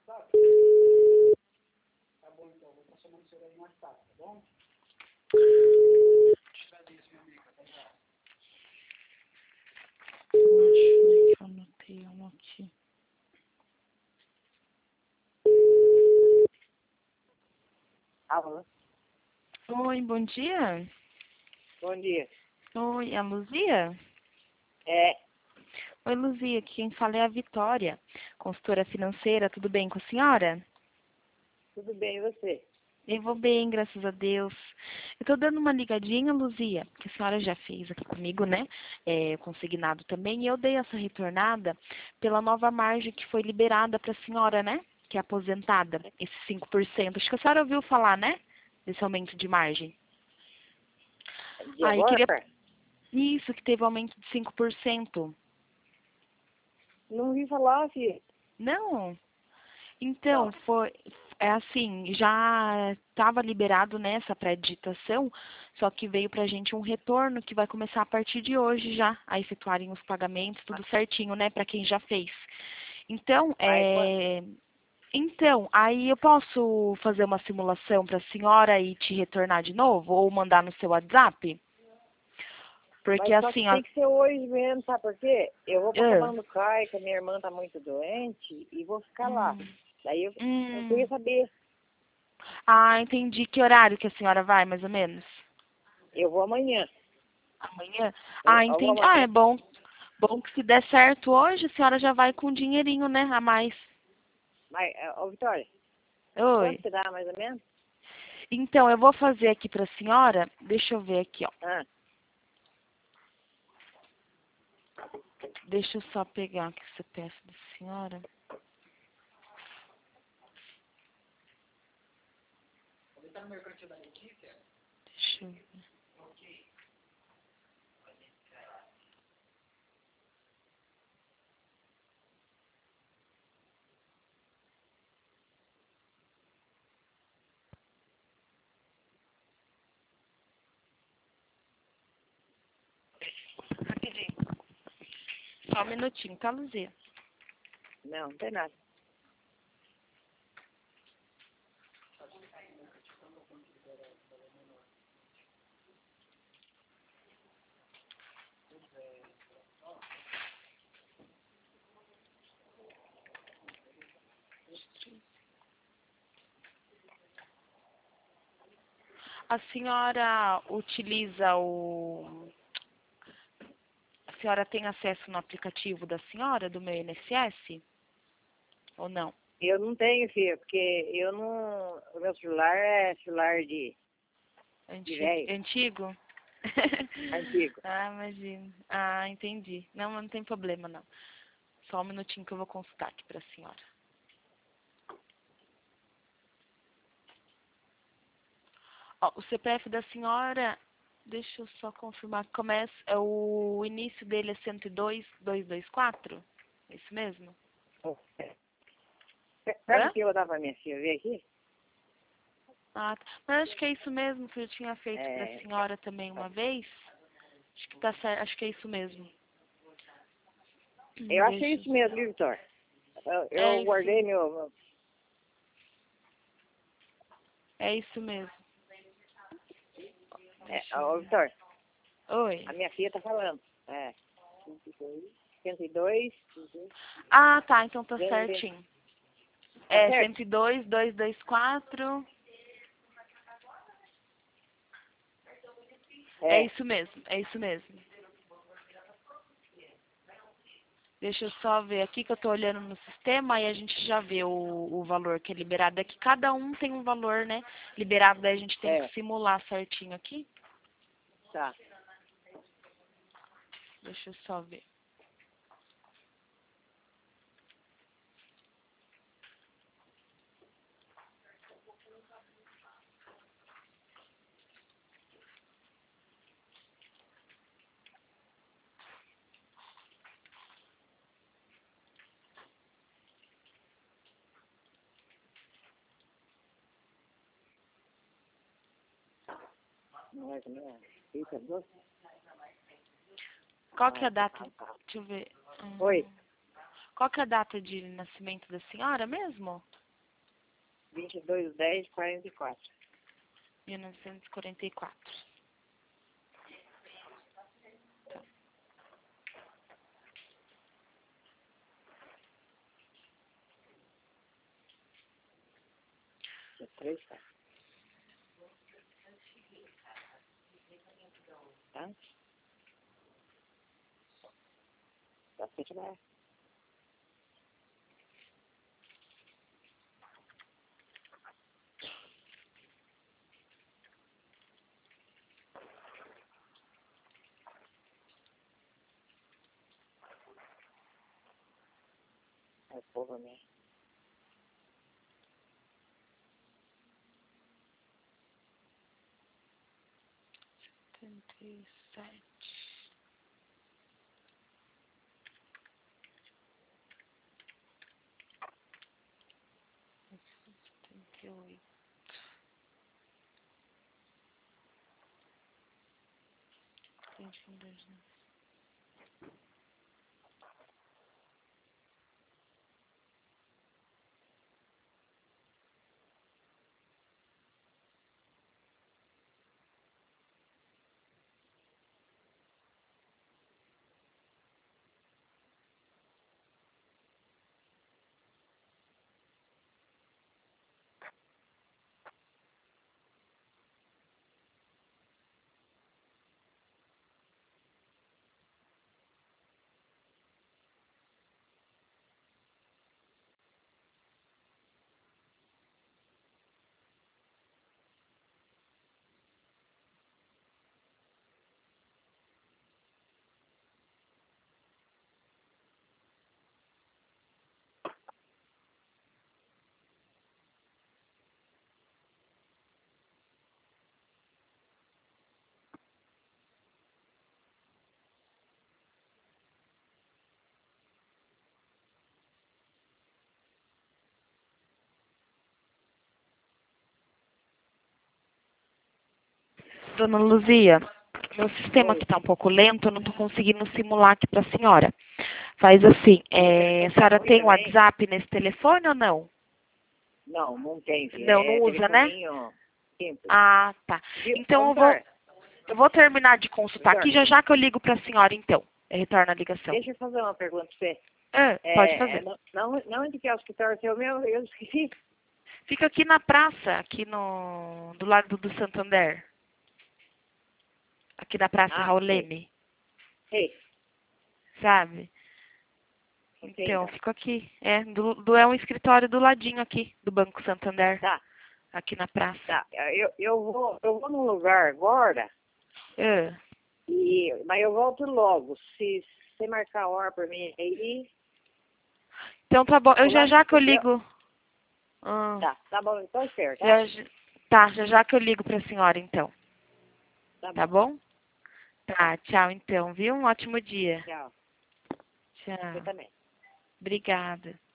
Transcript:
Tá bom, então. Vou estar chamando o senhor aí mais tarde, tá bom? Agradeço, minha amiga. Até já. Acho que eu anotei um aqui. Alô? Oi, bom dia. Bom dia. Oi, é a Luzia? É, Oi, Luzia, aqui quem fala é a Vitória, consultora financeira, tudo bem com a senhora? tudo bem, e você? Eu vou bem, graças a Deus. Eu tô dando uma ligadinha, Luzia, que a senhora já fez aqui comigo, né? Consignado também, e eu dei essa retornada pela nova margem que foi liberada para a senhora, né? Que é aposentada, esse 5%. Acho que a senhora ouviu falar, né? Desse aumento de margem. De Ah, e agora? queria... Isso, que teve aumento de 5%. Não ouvi falar, filho. Não? Então, Não. é assim, já estava liberado nessa pré-digitação, só que veio para a gente um retorno que vai começar a partir de hoje já, a efetuarem os pagamentos, tudo certinho, né, para quem já fez. Então, aí eu posso fazer uma simulação para a senhora e te retornar de novo, ou mandar no seu WhatsApp? Porque Mas só que assim, ó... tem que ser hoje mesmo, sabe por quê? Eu vou pra Ah, Comando Cai, que a minha irmã tá muito doente, e vou ficar lá. hum, Daí eu queria hum. saber. Ah, entendi. Que horário que a senhora vai, mais ou menos? Eu vou amanhã. Amanhã? Eu, Ah, eu vou entendi. Ah, é amanhã. bom. Bom que se der certo hoje, a senhora já vai com um dinheirinho, né, a mais. Mas, ô Vitória, Oi. quanto que dá mais ou menos? Então, eu vou fazer aqui pra senhora, deixa eu ver aqui, ó. Ah, Deixa eu só pegar aqui o CPF da senhora. Tá no mercantil da Letícia? Deixa eu ver. Rapidinho. Só um minutinho, tá, Luzia? não, não tem nada. A senhora utiliza o... A senhora tem acesso no aplicativo da senhora, do meu INSS? Ou não? Eu não tenho, filho, porque eu não... O meu celular é celular de velho, Antigo? antigo. Ah, imagino. Ah, entendi. Não, mas não tem problema, não. Só um minutinho que eu vou consultar aqui pra senhora. Ó, o CPF da senhora, deixa eu só confirmar, começa, o início dele é 102.224? É isso mesmo? Sabe Hã? o que eu vou dar pra minha filha ver aqui? Ah, tá. Mas acho que é isso mesmo que eu tinha feito pra É, senhora também uma vez. Acho que tá certo, acho que é isso mesmo. eu achei Deixa eu... isso mesmo, viu, Vitor? É Eu isso, guardei meu... é isso mesmo. Deixa eu Ô, ver. Vitor, Oi. a minha filha tá falando. É. 102, Ah, tá, então tá 200. certinho. Tá É certo? 102.224. É É. isso mesmo, é isso mesmo. Deixa eu só ver aqui que eu tô olhando no sistema e a gente já vê o valor que é liberado. É que cada um tem um valor, né? Liberado, daí a gente tem É. que simular certinho aqui. Tá. Deixa eu só ver. Não é como é? Fica doce? Qual que é a data? Deixa eu ver. Oi. Qual que é a data de nascimento da senhora mesmo? 22/10/44. 1944. Tá. É 3, tá? Tá? Tá certo, né? É povo mesmo. Dona Luzia, meu sistema Oi. aqui está um pouco lento, eu não estou conseguindo simular aqui para a senhora. Faz assim, a senhora tem também? WhatsApp nesse telefone ou não? Não, não tem, filho. Não, não usa, né? Telefoninho simples. Ah, tá. Viu? Então Ô, doutor, eu vou terminar de consultar doutor, aqui, já já que eu ligo para a senhora, então. Eu retorno a ligação. deixa eu fazer uma pergunta pra você. Pode fazer. Não onde que é o escritório seu meu? Eu esqueci. Fica aqui na praça, aqui do lado do Santander. Aqui na Praça Raul Leme, Ei, sabe? Então, fico aqui. É um escritório do ladinho aqui, do Banco Santander. Tá. Aqui na praça. Tá. Eu vou num lugar agora, mas eu volto logo. Se você marcar a hora pra mim aí. Então tá bom. Eu já que eu ligo. Tá bom, então espera, tá? Já que eu ligo pra senhora, então. Tá bom? Bom? Tá, tchau então, viu? Um ótimo dia. Tchau. Tchau. Você também. Obrigada.